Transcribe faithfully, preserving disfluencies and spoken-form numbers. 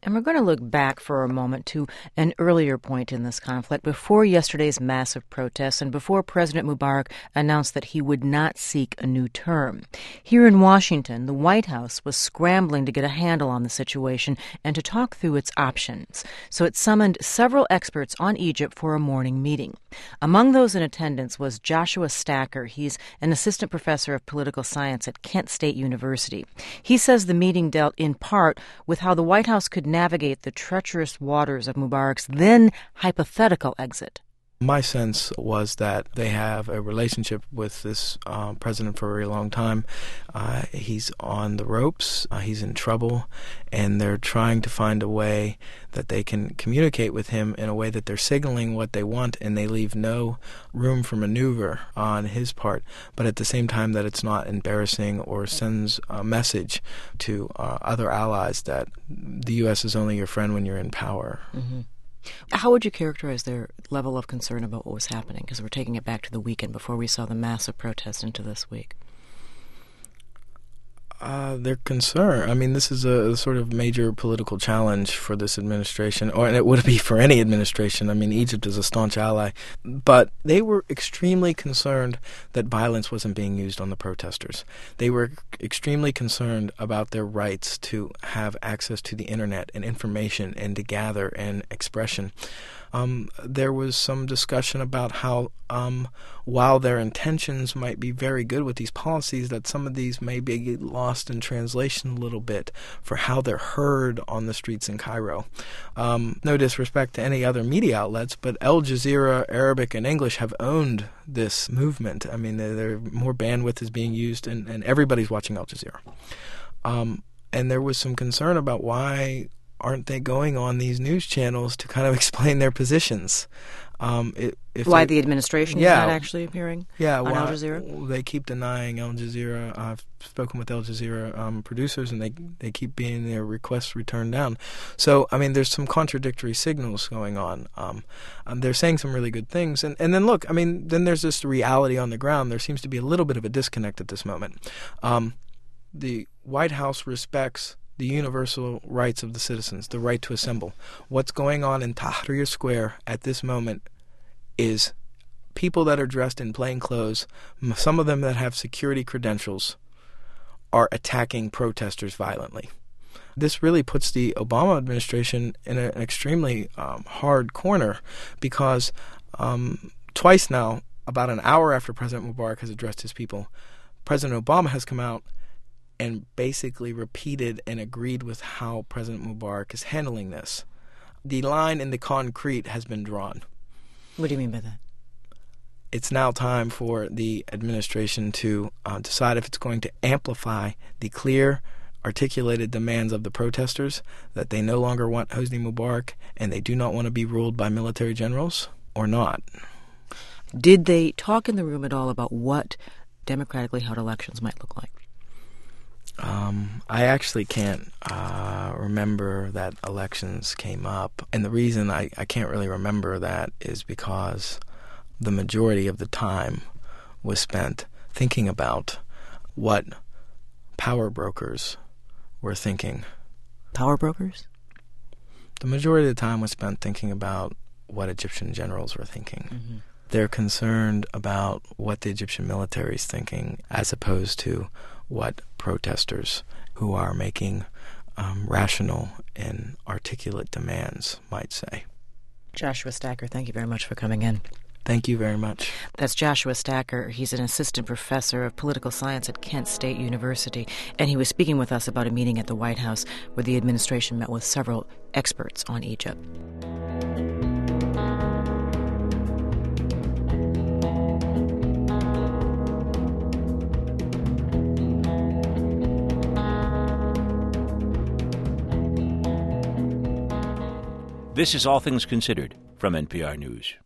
And we're going to look back for a moment to an earlier point in this conflict, before yesterday's massive protests and before President Mubarak announced that he would not seek a new term. Here in Washington, the White House was scrambling to get a handle on the situation and to talk through its options. So it summoned several experts on Egypt for a morning meeting. Among those in attendance was Joshua Stacker. He's an assistant professor of political science at Kent State University. He says the meeting dealt in part with how the White House could navigate the treacherous waters of Mubarak's then hypothetical exit. My sense was that they have a relationship with this uh, president for a very long time. Uh, he's on the ropes, uh, he's in trouble, and they're trying to find a way that they can communicate with him in a way that they're signaling what they want, and they leave no room for maneuver on his part, but at the same time that it's not embarrassing or sends a message to uh, other allies that the U S is only your friend when you're in power. Mm-hmm. How would you characterize their level of concern about what was happening? Because we're taking it back to the weekend before we saw the massive protests into this week. Uh, their concern. I mean, this is a, a sort of major political challenge for this administration, or and it would be for any administration. I mean, Egypt is a staunch ally. But they were extremely concerned that violence wasn't being used on the protesters. They were extremely concerned about their rights to have access to the internet and information and to gather and expression. Um, there was some discussion about how, um, while their intentions might be very good with these policies, that some of these may be lost in translation a little bit for how they're heard on the streets in Cairo. Um, no disrespect to any other media outlets, but Al Jazeera, Arabic, and English have owned this movement. I mean, they're, they're, more bandwidth is being used, and, and everybody's watching Al Jazeera. Um, and there was some concern about why aren't they going on these news channels to kind of explain their positions? Um, it, if why they, the administration yeah, is not actually appearing yeah, on why, Al Jazeera? They keep denying Al Jazeera. I've spoken with Al Jazeera um, producers, and they they keep being their requests returned down. So, I mean, there's some contradictory signals going on. Um, um, they're saying some really good things. And, and then, look, I mean, then there's this reality on the ground. There seems to be a little bit of a disconnect at this moment. Um, the White House respects the universal rights of the citizens, the right to assemble. What's going on in Tahrir Square at this moment is people that are dressed in plain clothes, some of them that have security credentials, are attacking protesters violently. This really puts the Obama administration in a, an extremely um, hard corner because um, twice now, about an hour after President Mubarak has addressed his people, President Obama has come out and basically repeated and agreed with how President Mubarak is handling this. The line in the concrete has been drawn. What do you mean by that? It's now time for the administration to uh, decide if it's going to amplify the clear, articulated demands of the protesters that they no longer want Hosni Mubarak and they do not want to be ruled by military generals, or not. Did they talk in the room at all about what democratically held elections might look like? Um, I actually can't uh, remember that elections came up. And the reason I, I can't really remember that is because the majority of the time was spent thinking about what power brokers were thinking. Power brokers? The majority of the time was spent thinking about what Egyptian generals were thinking. Mm-hmm. They're concerned about what the Egyptian military is thinking as opposed to what protesters who are making um, rational and articulate demands might say. Joshua Stacker, thank you very much for coming in. Thank you very much. That's Joshua Stacker. He's an assistant professor of political science at Kent State University, and he was speaking with us about a meeting at the White House where the administration met with several experts on Egypt. This is All Things Considered from N P R News.